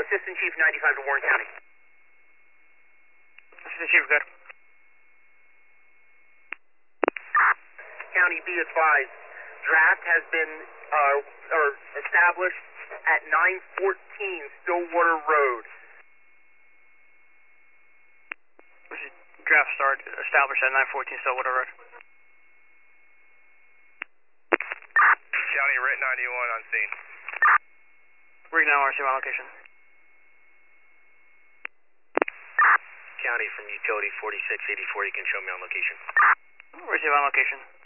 Assistant Chief 95 to Warren County. Assistant Chief, good. County, be advised, draft has been established at 914 Stillwater Road. Draft start established at 914 Stillwater Road. County, Rit 91 on scene. Rig 91, receive on location. County from utility 4684, you can show me on location. Receive on location.